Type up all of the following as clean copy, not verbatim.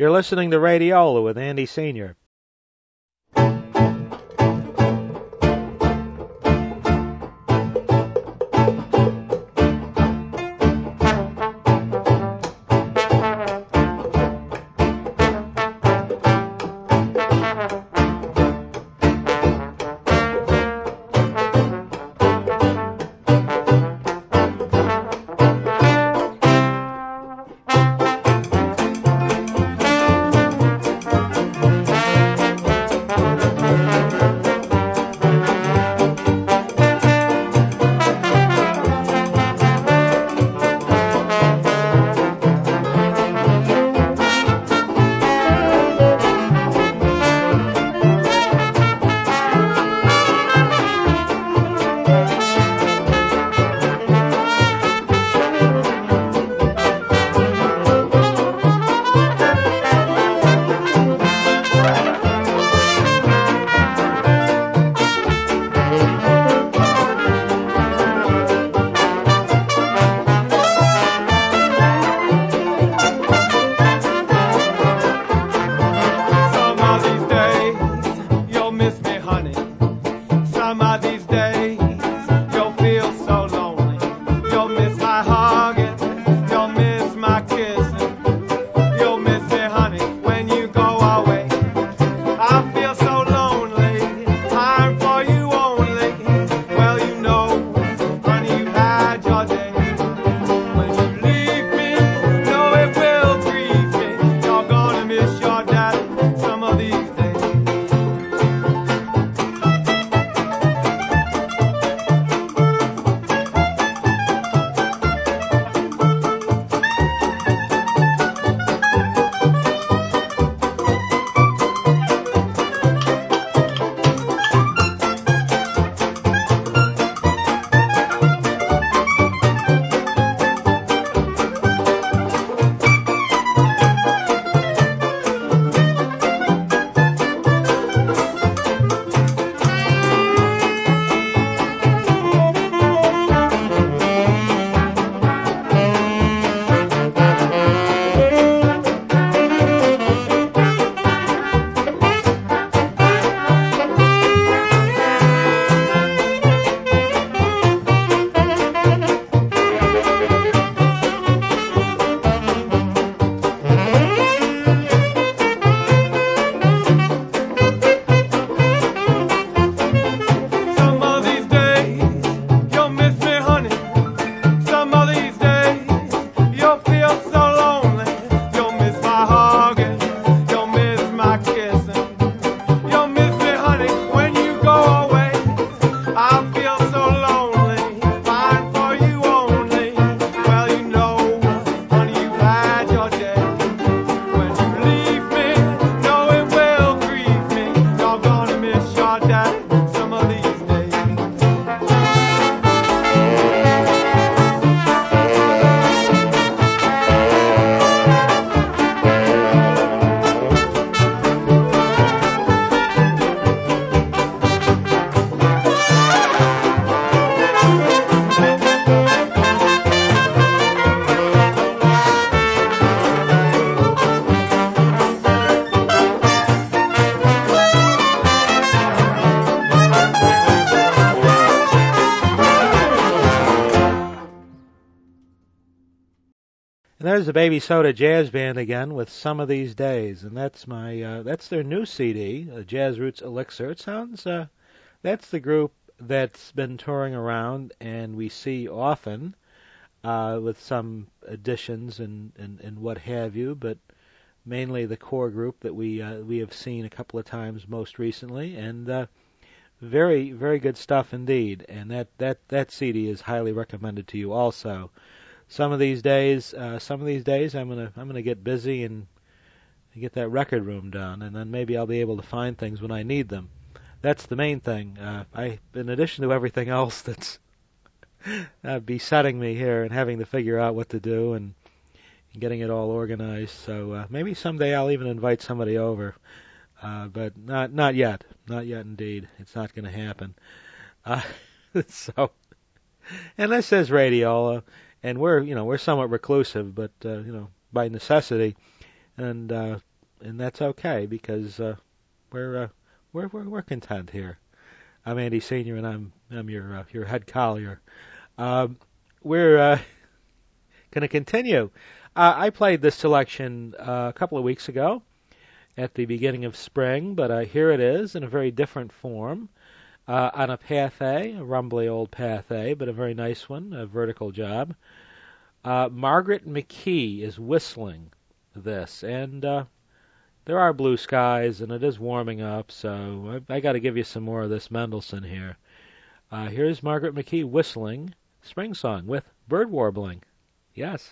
You're listening to Radiola with Andy Sr. And there's the Baby Soda Jazz Band again with Some of These Days, and that's their new CD, Jazz Roots Elixir. It sounds that's the group that's been touring around, and we see often with some additions and what have you, but mainly the core group that we have seen a couple of times most recently, and very very good stuff indeed. And that CD is highly recommended to you also. Some of these days, I'm gonna get busy and get that record room done, and then maybe I'll be able to find things when I need them. That's the main thing. In addition to everything else that's besetting me here and having to figure out what to do and getting it all organized. So maybe someday I'll even invite somebody over, but not yet. Not yet, indeed. It's not going to happen. So, and this is Radiola. And we're somewhat reclusive, but by necessity, and and that's okay because we're we're content here. I'm Andy Senior, and I'm your head collier. We're going to continue. I played this selection a couple of weeks ago at the beginning of spring, but here it is in a very different form on a Path A rumbly old Path A, but a very nice one, a vertical job. Margaret McKee is whistling this, and there are blue skies, and it is warming up, so I got to give you some more of this Mendelssohn here. Here's Margaret McKee whistling Spring Song with bird warbling. Yes.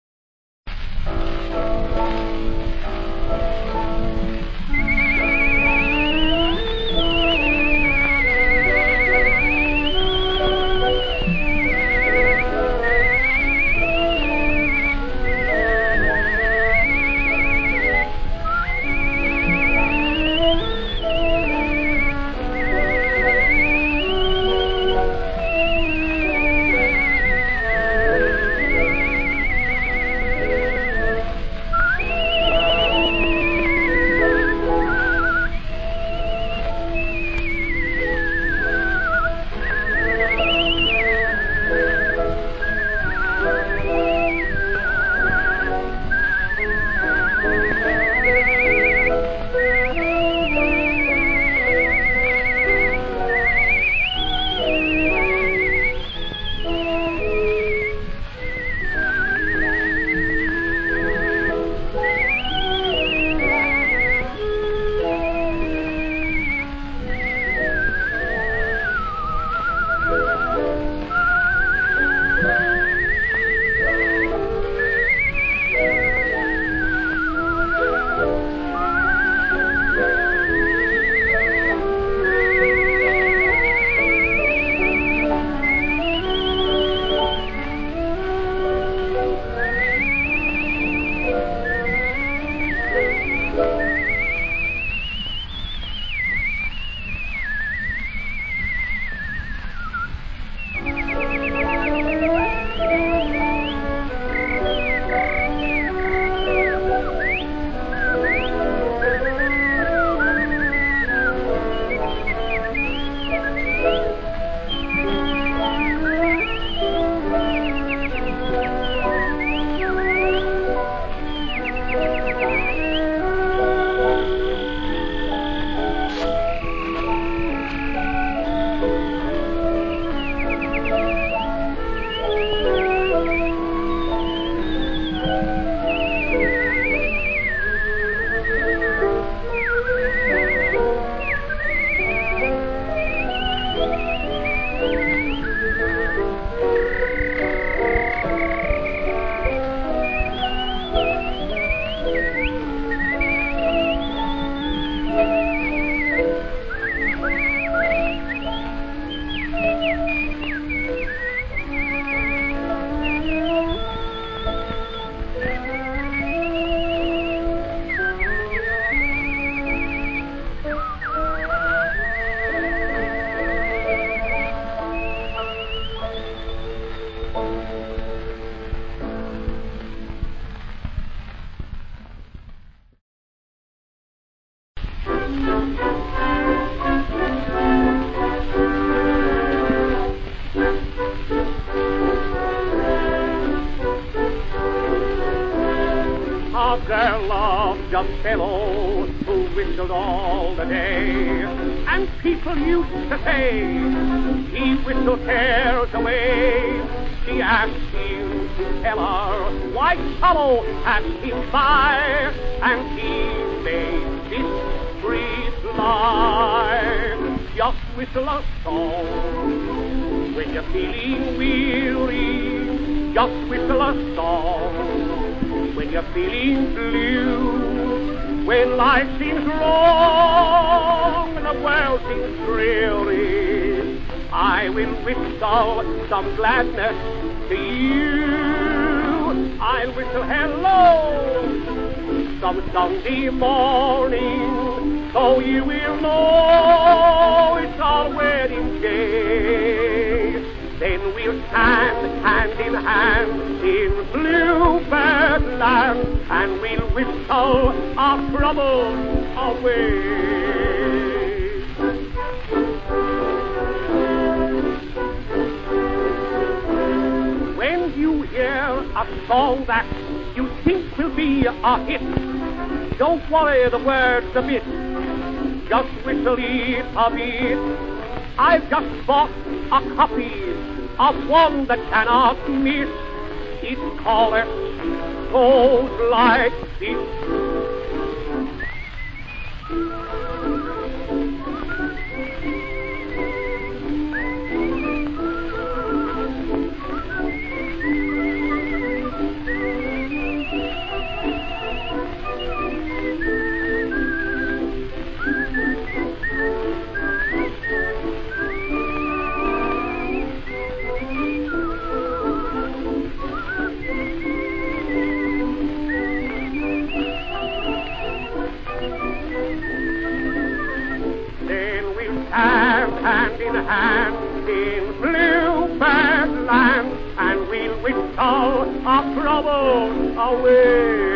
Just fellow who whistled all the day, and people used to say he whistled cares away. She asked him to tell her why sorrow passed him by, and he made this brief lie: just whistle a song when you're feeling weary. Just whistle a song when you're feeling blue, when life seems wrong and the world seems dreary. I will whistle some gladness to you. I'll whistle hello some Sunday morning, so you will know it's our wedding day. Then we'll stand hand in hand in bluebird land and we'll whistle our troubles away. When you hear a song that you think will be a hit, don't worry the words a bit, just whistle it a bit. I've just bought a copy of one that cannot miss. Its chorus goes like this. Hand in hand in bluebird land, and we'll whistle our troubles away.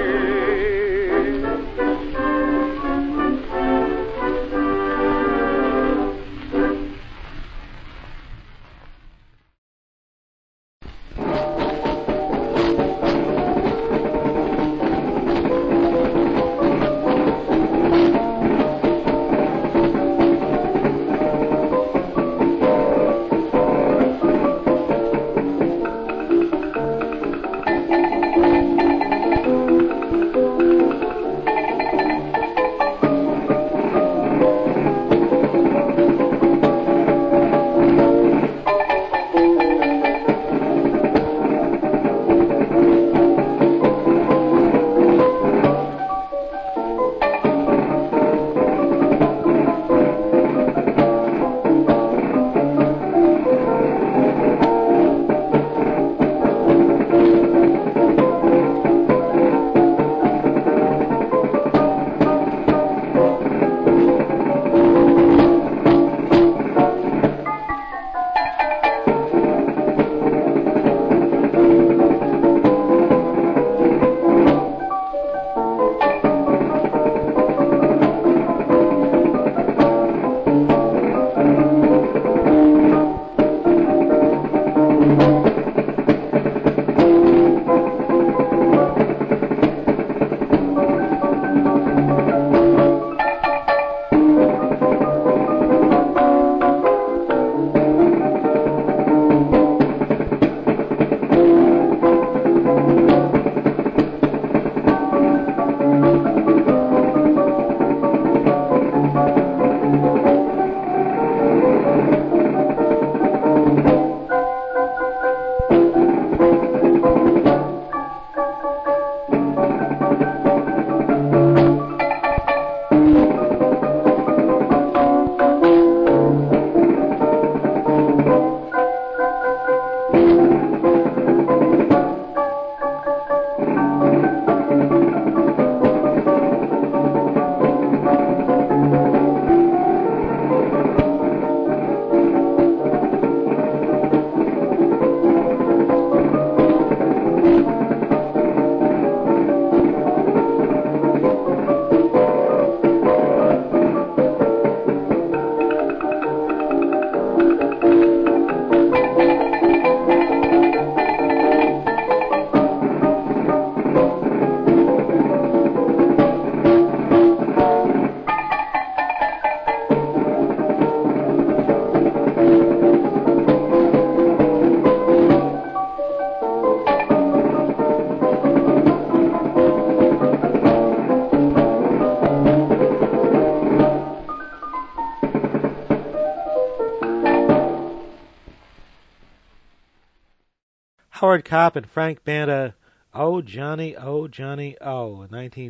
Howard Kopp and Frank Banda, Oh Johnny, Oh Johnny, Oh, in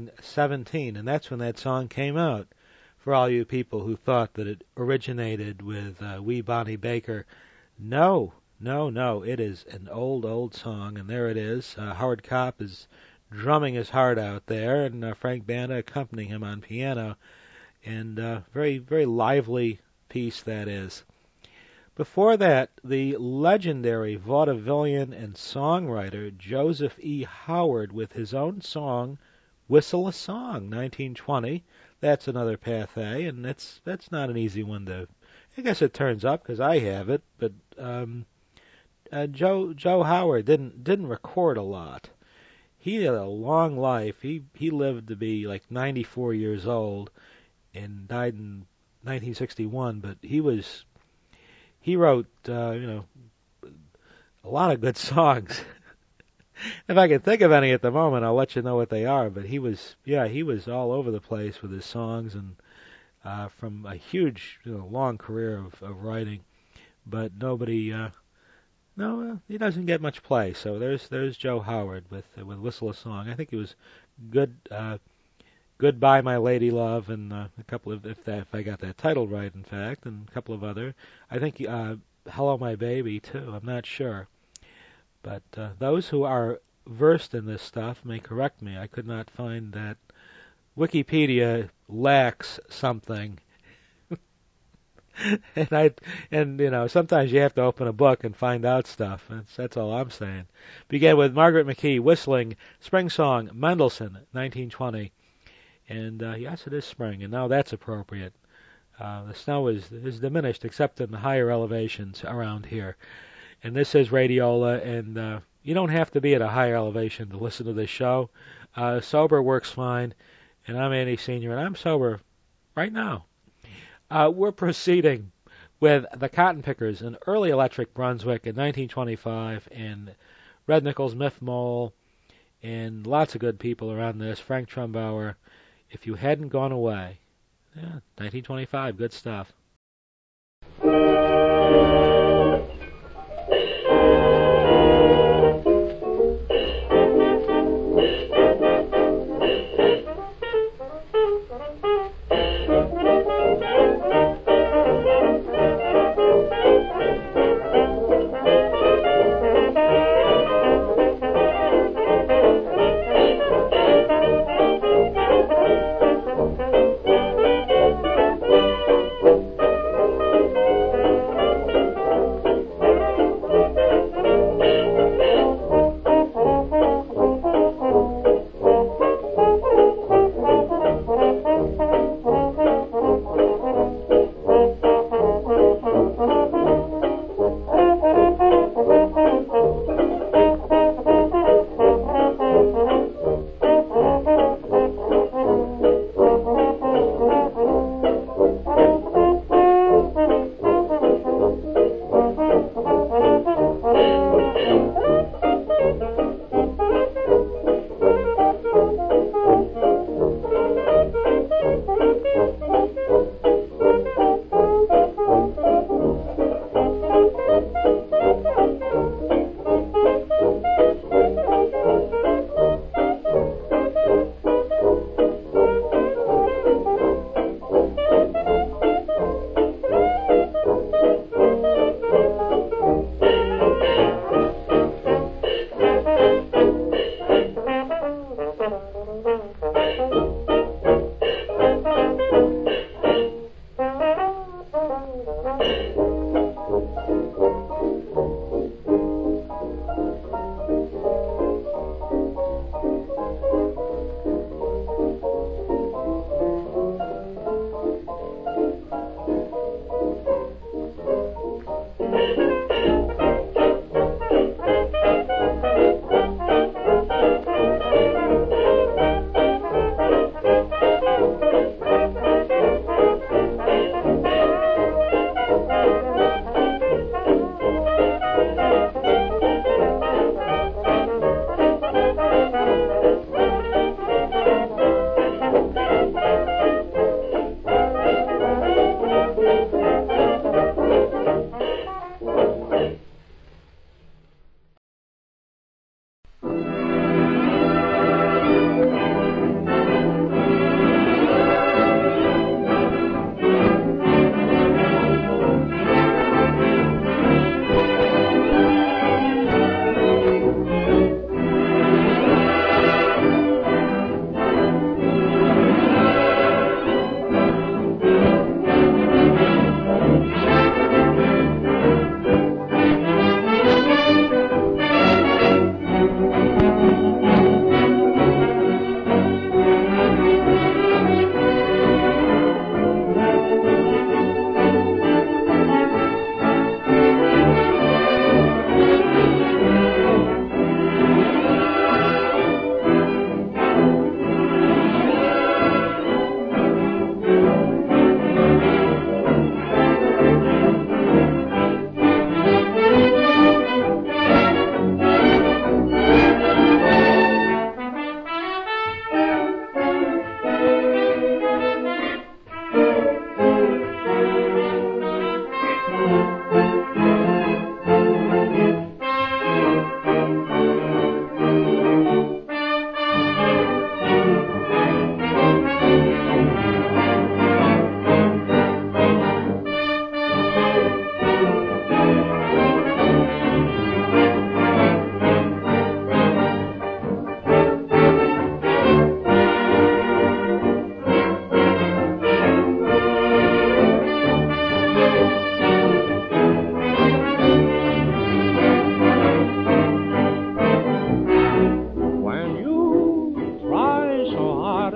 1917, and that's when that song came out. For all you people who thought that it originated with Wee Bonnie Baker, no, it is an old, old song, and there it is. Howard Kopp is drumming his heart out there, and Frank Banda accompanying him on piano, and very, very lively piece that is. Before that, the legendary vaudevillian and songwriter Joseph E. Howard with his own song, Whistle a Song, 1920. That's another Pathé, and that's not an easy one to... I guess it turns up because I have it, but Joe Howard didn't record a lot. He had a long life. He lived to be like 94 years old and died in 1961, but he wrote a lot of good songs. If I can think of any at the moment, I'll let you know what they are. But he was all over the place with his songs, and from a huge, long career of writing. But nobody, he doesn't get much play. So there's Joe Howard with Whistle a Song. I think he was good. Goodbye, My Lady Love, and a couple of, if I got that title right, in fact, and a couple of other. I think Hello, My Baby, too. I'm not sure. But those who are versed in this stuff may correct me. I could not find that. Wikipedia lacks something. and sometimes you have to open a book and find out stuff. That's all I'm saying. Began with Margaret McKee whistling Spring Song, Mendelssohn, 1920. And yes, it is spring, and now that's appropriate. The snow is diminished, except in the higher elevations around here. And this is Radiola, and you don't have to be at a higher elevation to listen to this show. Sober works fine, and I'm Andy Sr., and I'm sober right now. We're proceeding with the Cotton Pickers in early electric Brunswick in 1925, and Red Nichols, Miff Mole, and lots of good people around this. Frank Trumbauer, If You Hadn't Gone Away. Yeah, 1925, good stuff.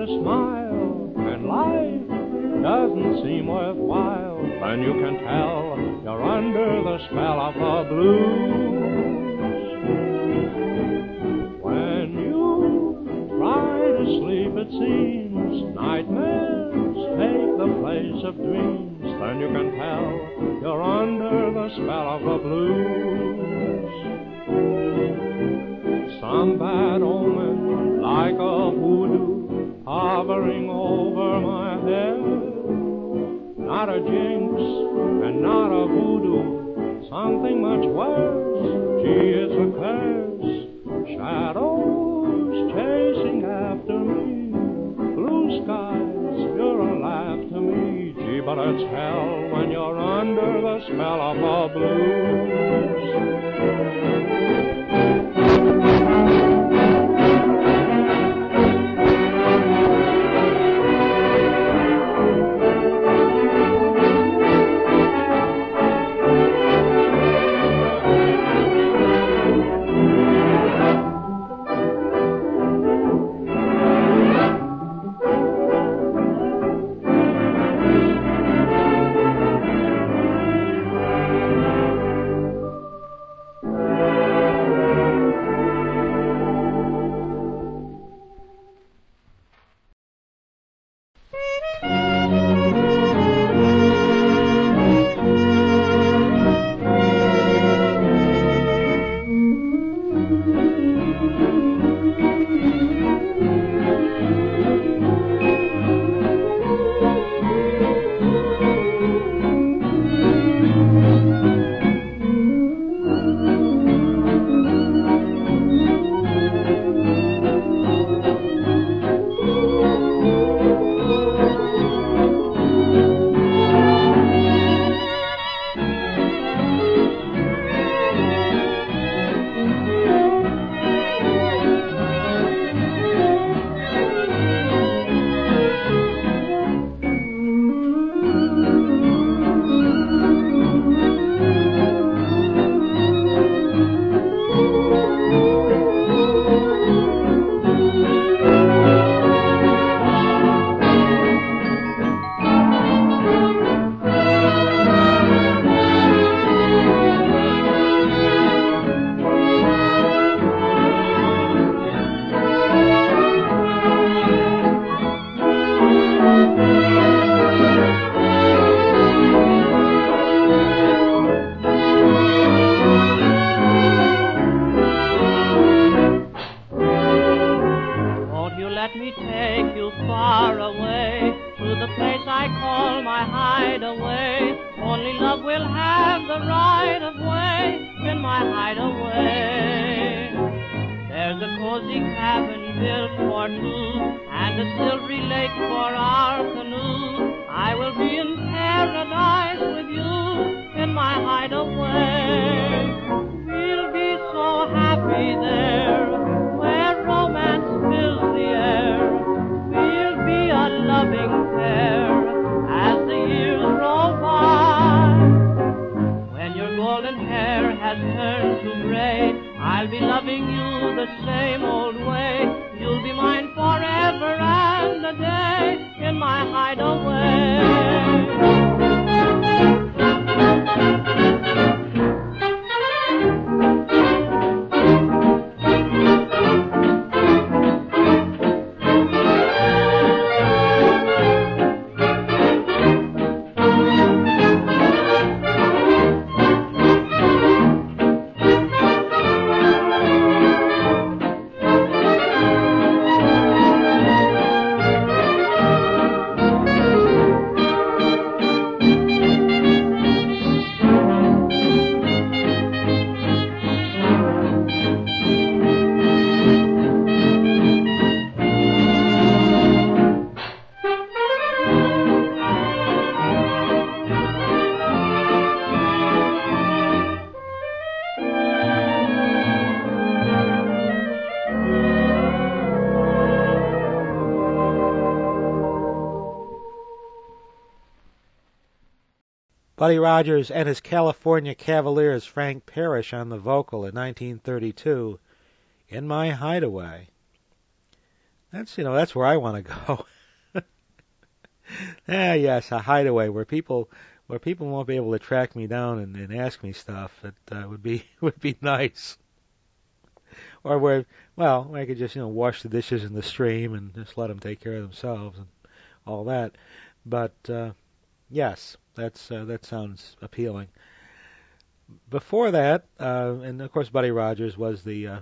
smile and life doesn't seem worthwhile, then you can tell you're under the spell of the blues. When you try to sleep, it seems nightmares take the place of dreams, then you can tell you're under the spell of the blues. Some bad omen, like a voodoo, hovering over my head. Not a jinx and not a voodoo, something much worse. Gee, it's a curse. Shadows chasing after me. Blue skies, you're a laugh to me. Gee, but it's hell when you're under the spell of the blues. Buddy Rogers and his California Cavaliers' Frank Parrish on the vocal in 1932, In My Hideaway. That's where I want to go. Yes, a hideaway where people won't be able to track me down and ask me stuff. That would be would be nice. Or where I could just wash the dishes in the stream and just let them take care of themselves and all that. But yes, that sounds appealing. Before that, and of course, Buddy Rogers was the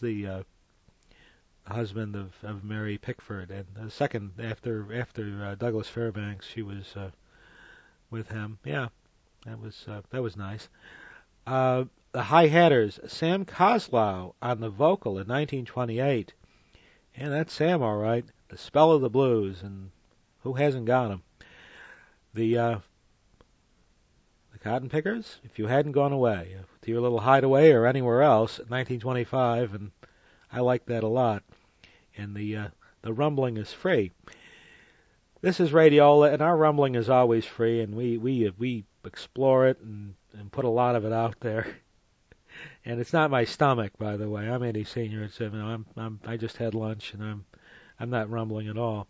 husband of Mary Pickford, and the second after Douglas Fairbanks, she was with him. Yeah, that was nice. The Hi Hatters, Sam Coslow on the vocal in 1928, and that's Sam, all right. The Spell of the Blues, and who hasn't got him? The Cotton Pickers, If You Hadn't Gone Away, to your little hideaway or anywhere else, 1925, and I like that a lot. And the rumbling is free. This is Radiola, and our rumbling is always free, and we explore it and put a lot of it out there. And it's not my stomach, by the way. I'm Andy Senior. It's I just had lunch, and I'm not rumbling at all.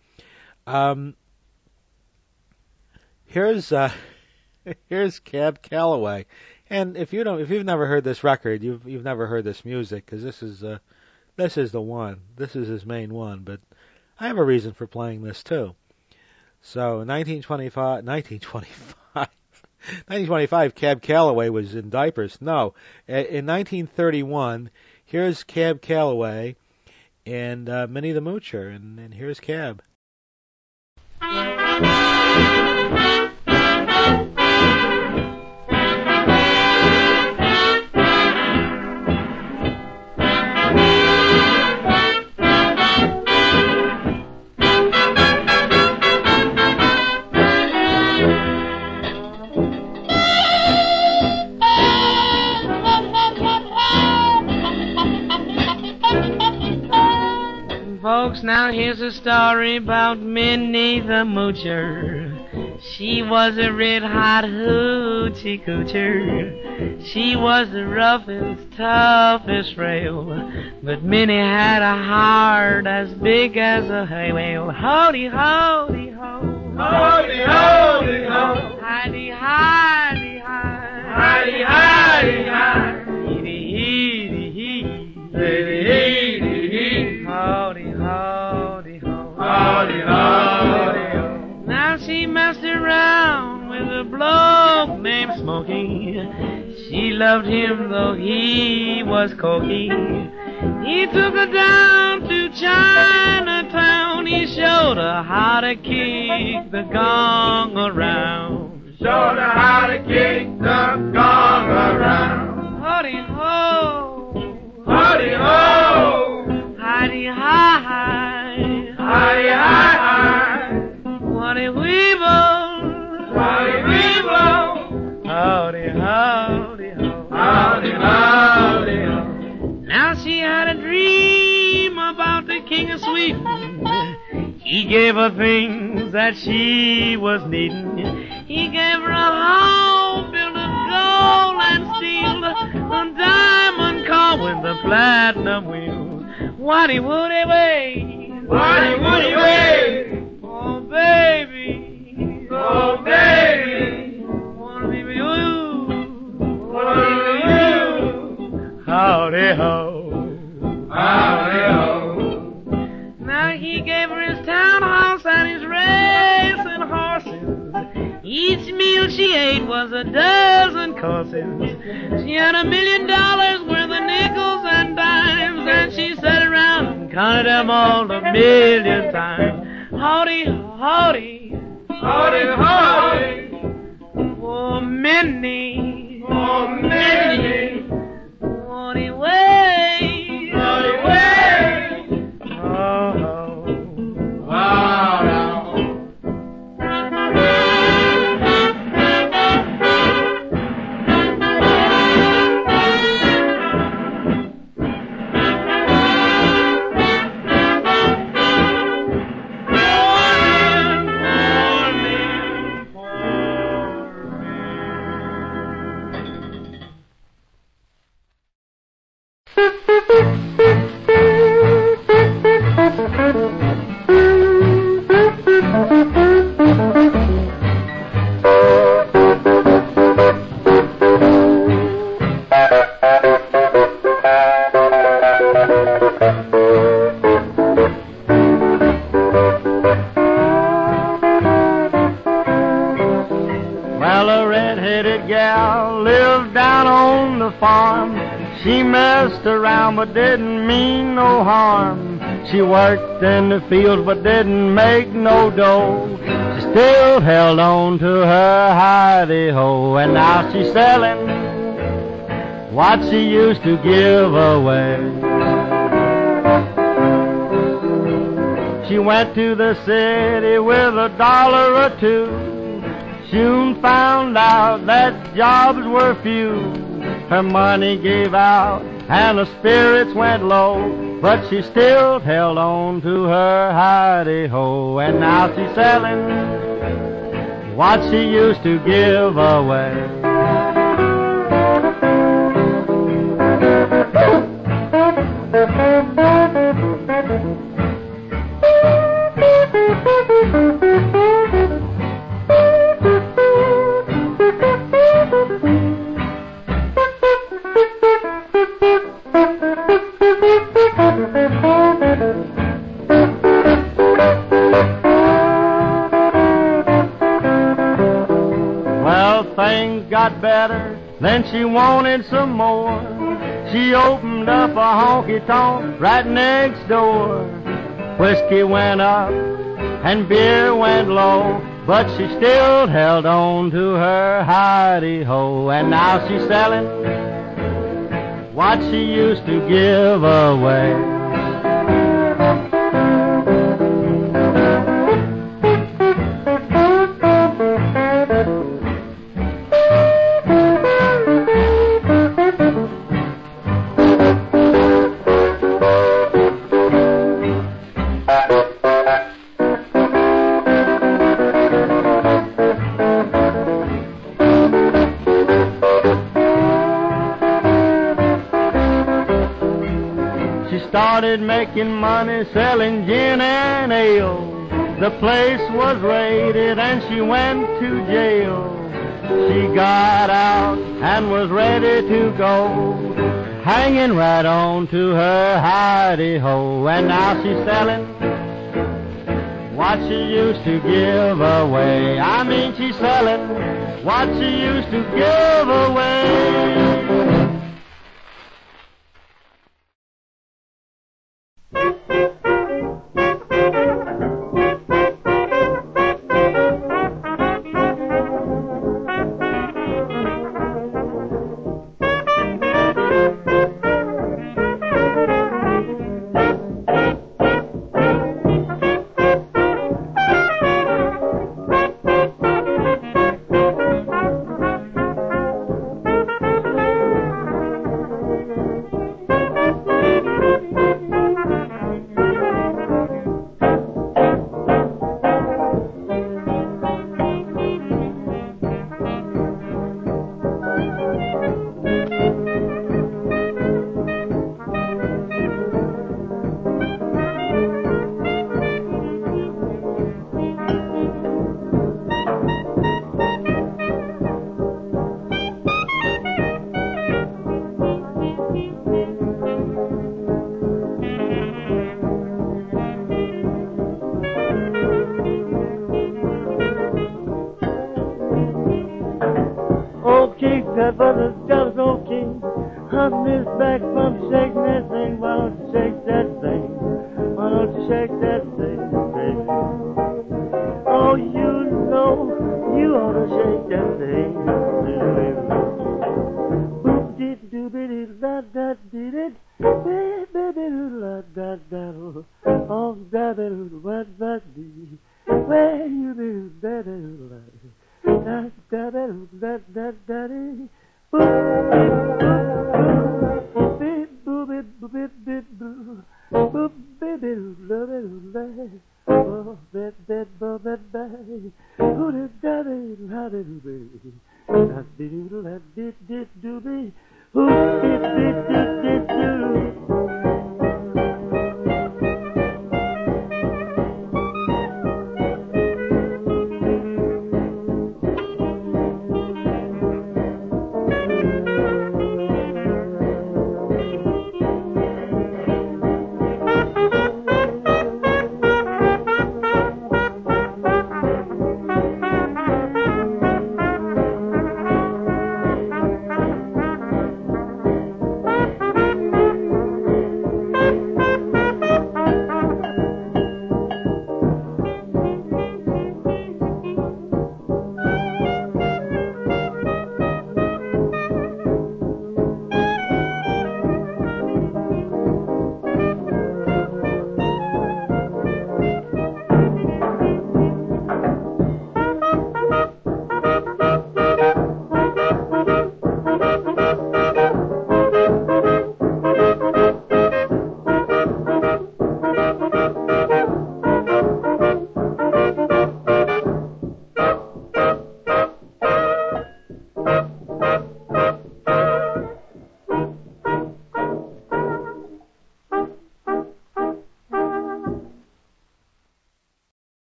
Here's Cab Calloway, and if you've never heard this record, you've never heard this music, because this is the one. This is his main one, but I have a reason for playing this too. So 1925, Cab Calloway was in diapers. No, in 1931, here's Cab Calloway and Minnie the Moocher, and here's Cab. Folks, now here's a story about Minnie the Moocher. She was a red-hot hoochie coocher. She was the roughest, toughest rail, but Minnie had a heart as big as a hay whale. Howdy, howdy, ho. Howdy, howdy, ho. Hidey, hidey, hi. Hidey, hidey, hi. Heedy, heedy, hee. Heedy, heedy, hee. Howdy, howdy, ho. Howdy, howdy, ho. Now she messed around with a bloke named Smokey. She loved him though he was cocky. He took her down to Chinatown. He showed her how to kick the gong around. Showed her how to kick the gong around. Howdy ho. Howdy ho. Hidey hi. Howdy hi hi. Waddy weevil. Howdy weevil. Howdy howdy ho. Howdy howdy ho. Now she had a dream about the King of Sweden. He gave her things that she was needing. He gave her a home built of gold and steel, a diamond car with a platinum wheel. Waddy woody way, Waddy woody way. oh baby, Oh baby, wanna be with you. what are you? Howdy ho. Howdy ho. Now he gave her his townhouse and his racing horses. Each meal she ate was a dozen courses. She had $1 million worth of nickels and dimes, and she sat around and counted them all 1,000,000 times. Howdy, howdy, Howdy howdy. oh Minnie, Oh Minnie. Howdy way, Howdy way. oh, Wow. the farm. She messed around but didn't mean no harm. She worked in the fields but didn't make no dough. She still held on to her hidey-ho, and now she's selling what she used to give away. She went to the city with $1 or $2. Soon found out that jobs were few. Her money gave out and her spirits went low, but she still held on to her hidey-ho, and now she's selling what she used to give away. Got better, then she wanted some more. She opened up a honky-tonk right next door. Whiskey went up and beer went low, but she still held on to her hidey-ho, and now she's selling what she used to give away. Started making money selling gin and ale. The place was raided and she went to jail. She got out and was ready to go, hanging right on to her hidey-ho, and now she's selling what she used to give away. I mean, she's selling what she used to give away.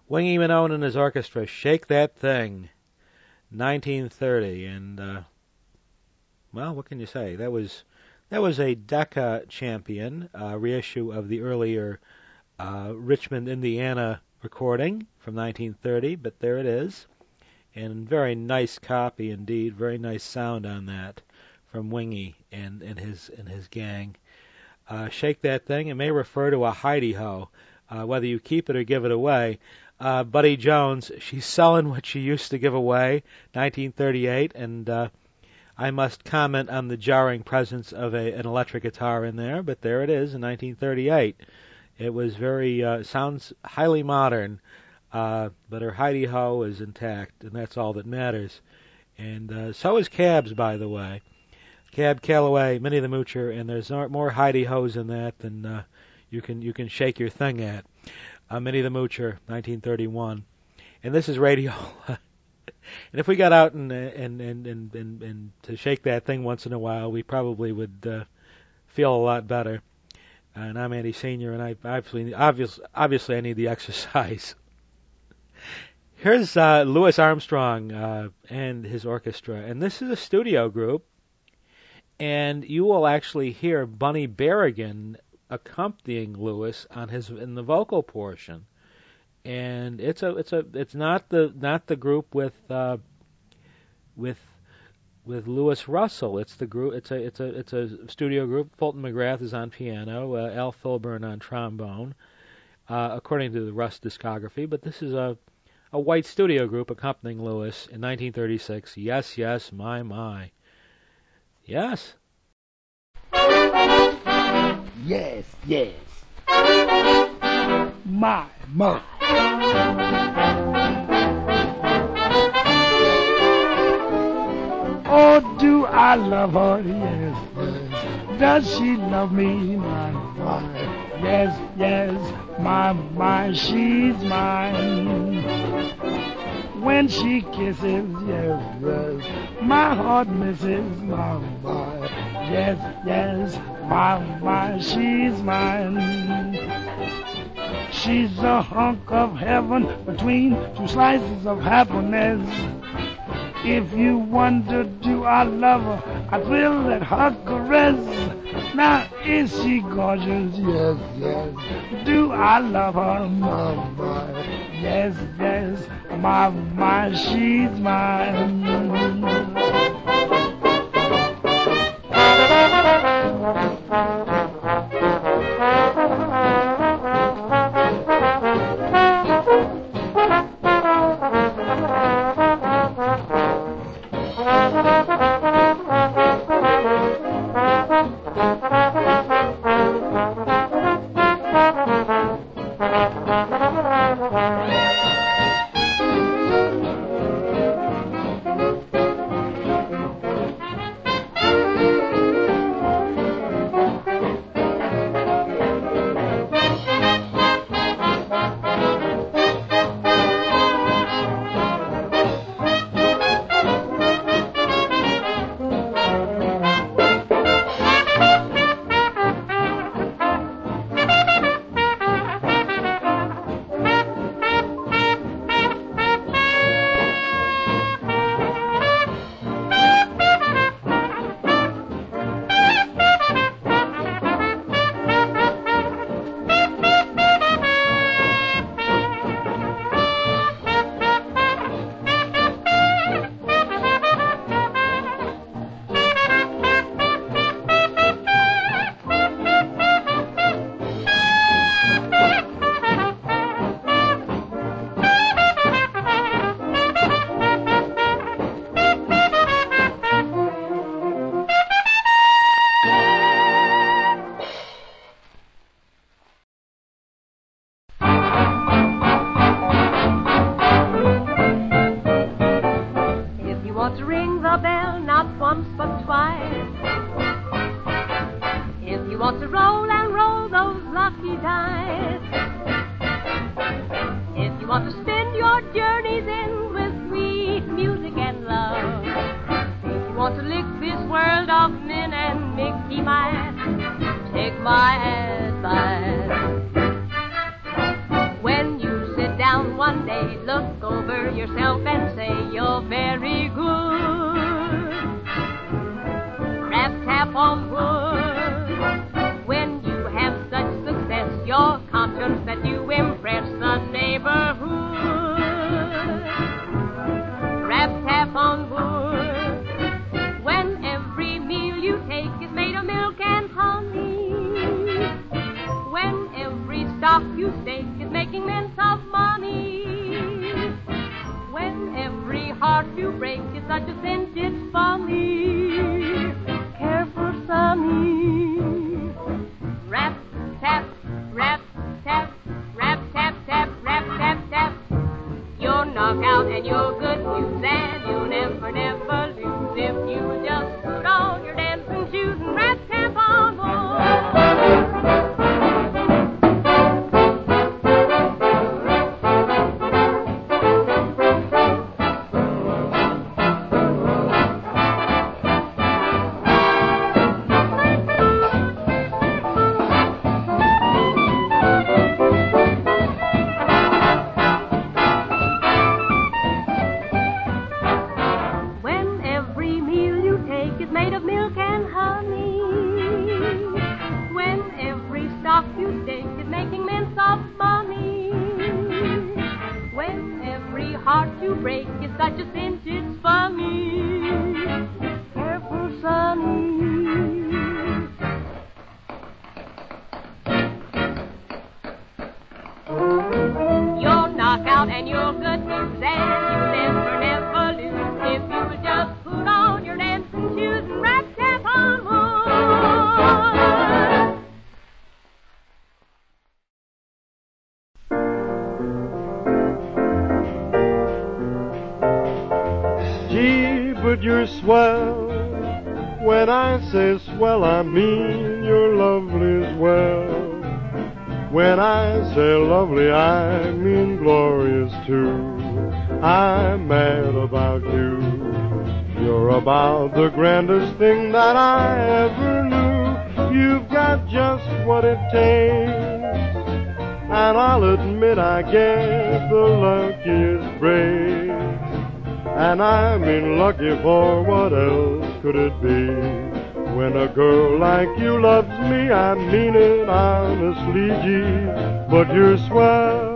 Wingy Manone and his orchestra, Shake That Thing, 1930, and well, what can you say? That was a Decca champion, reissue of the earlier Richmond, Indiana recording from 1930, but there it is, and very nice copy indeed, very nice sound on that from Wingy and his gang. Shake That Thing. It may refer to a hidey-ho, whether you keep it or give it away. Buddy Jones, she's selling what she used to give away, 1938, and I must comment on the jarring presence of an electric guitar in there, but there it is in 1938. It was sounds highly modern, but her hidey-ho is intact, and that's all that matters. And so is Cabs, by the way. Cab Calloway, Minnie the Moocher, and there's more hidey-hos in that than you can shake your thing at. Minnie the Moocher, 1931, and this is radio. And if we got out and to shake that thing once in a while, we probably would feel a lot better. And I'm Andy Senior, and I obviously I need the exercise. Here's Louis Armstrong and his orchestra, and this is a studio group. And you will actually hear Bunny Berrigan accompanying Louis in the vocal portion, and it's not the group with Louis Russell. It's the group. It's a studio group. Fulton McGrath is on piano, Al Filburn on trombone, according to the Russ discography. But this is a white studio group accompanying Louis in 1936. Yes, yes, my. Yes. Yes, yes. My. Oh, do I love her? Yes, yes. Does she love me? My. Yes, my, she's mine. When she kisses, yes, my heart misses, my, yes, my, she's mine. She's a hunk of heaven between two slices of happiness. If you wonder, do I love her? I thrill at her caress. Now, is she gorgeous? Yes. Do I love her? My. Yes, my, she's mine. One day you break is such a cinch, it's for me. Care for Sonny. Rap, tap, rap, tap, rap, tap, tap, rap, tap, tap. You'll knock out and you're good news, and you'll never, never lose if you just put on your dancing shoes and rap, tap on swell, I mean you're lovely as well. When I say lovely, I mean glorious too. I'm mad about you. You're about the grandest thing that I ever knew. You've got just what it takes, and I'll admit I get the luckiest break. And I mean lucky, for what else could it be? When a girl like you loves me, I mean it honestly, gee, but you're swell.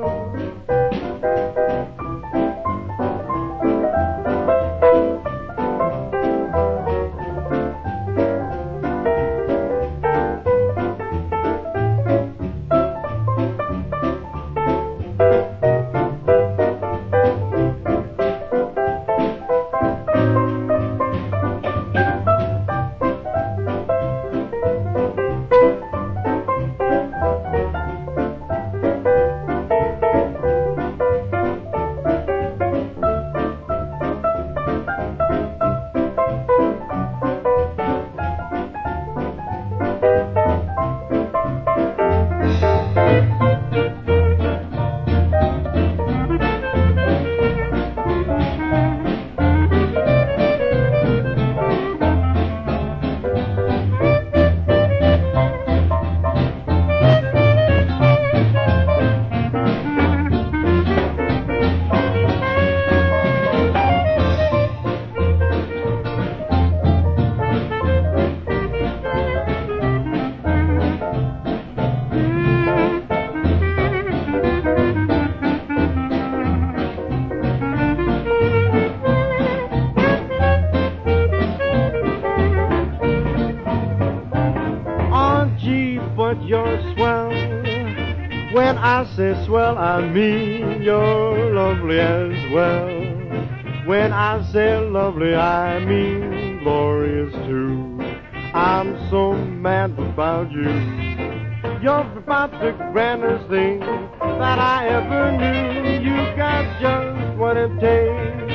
Swell, I mean you're lovely as well. When I say lovely, I mean glorious too. I'm so mad about you. You're about the grandest thing that I ever knew. You got just what it takes,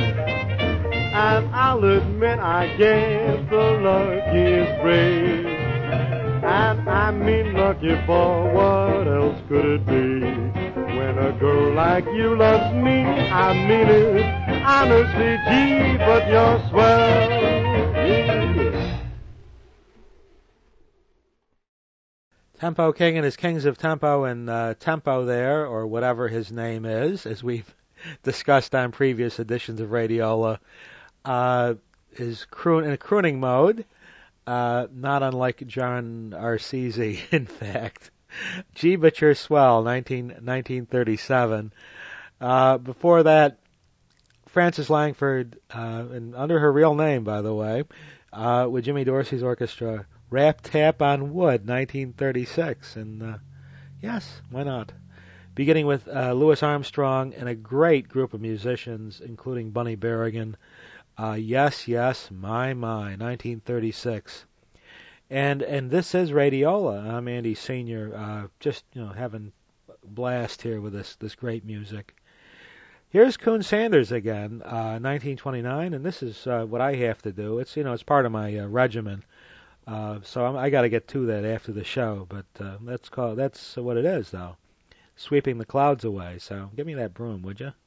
and I'll admit I get the luckiest break. And I mean lucky, for what else could it be? When a girl like you loves me, I mean it honestly, gee, but you're swell. Yeah. Tempo King and his Kings of Tempo, and Tempo there, or whatever his name is, as we've discussed on previous editions of Radiola, is in a crooning mode, not unlike John Arcisi, in fact. Gee, but you're swell, 1937. Before that, Frances Langford, and under her real name, by the way, with Jimmy Dorsey's orchestra, Rap Tap on Wood, 1936. And yes, why not? Beginning with Louis Armstrong and a great group of musicians, including Bunny Berrigan, Yes, Yes, My, 1936. And this is Radiola. I'm Andy Sr., just, having a blast here with this great music. Here's Coon Sanders again, 1929, and this is what I have to do. It's, it's part of my regimen. So I got to get to that after the show, but that's what it is, though. Sweeping the clouds away. So give me that broom, would you?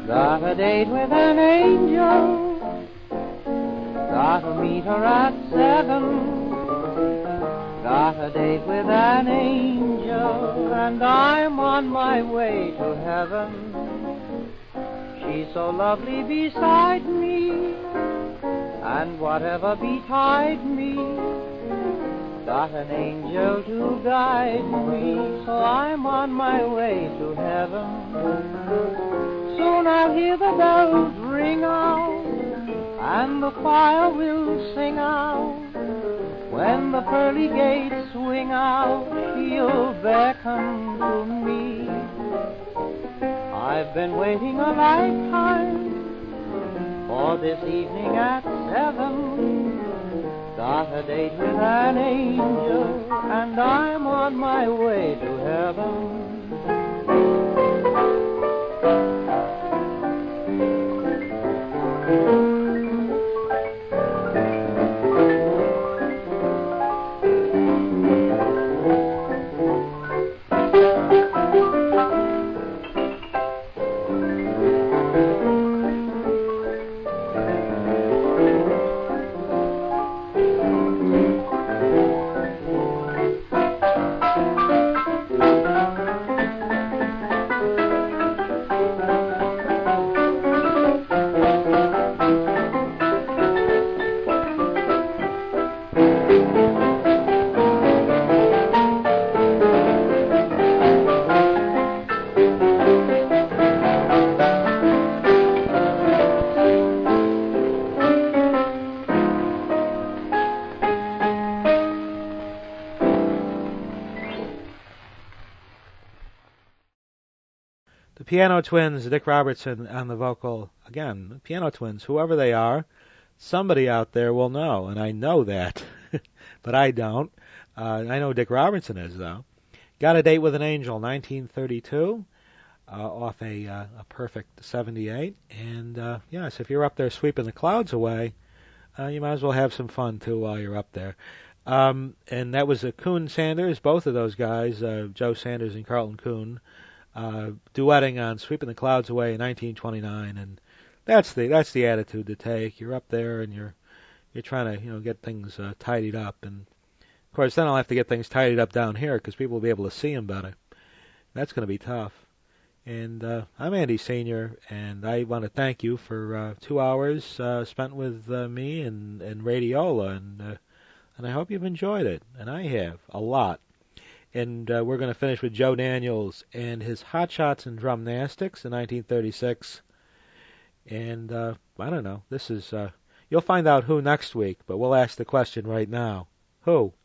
Got a date with an angel. Got to meet her at 7. Got a date with an angel, and I'm on my way to heaven. She's so lovely beside me, and whatever betide me, got an angel to guide me, so I'm on my way to heaven. Soon I'll hear the bells ring out, and the choir will sing out. When the pearly gates swing out, she'll beckon to me. I've been waiting a lifetime for this evening at 7. Got a date with an angel, and I'm on my way to heaven. Piano Twins, Dick Robertson on the vocal. Again, the Piano Twins, whoever they are, somebody out there will know, and I know that, but I don't. I know Dick Robertson is, though. Got a Date with an Angel, 1932, off a perfect 78. And, yes, if you're up there sweeping the clouds away, you might as well have some fun, too, while you're up there. And that was Coon Sanders, both of those guys, Joe Sanders and Carlton Coon, duetting on Sweeping the Clouds Away in 1929, and that's the attitude to take. You're up there and you're trying to get things tidied up, and of course then I'll have to get things tidied up down here because people will be able to see them better. That's going to be tough. And I'm Andy Senior, and I want to thank you for 2 hours spent with me and Radiola, and I hope you've enjoyed it, and I have a lot. And we're going to finish with Joe Daniels and his Hot Shots and Drumnastics in 1936. And I don't know. This is you'll find out who next week, but we'll ask the question right now. Who?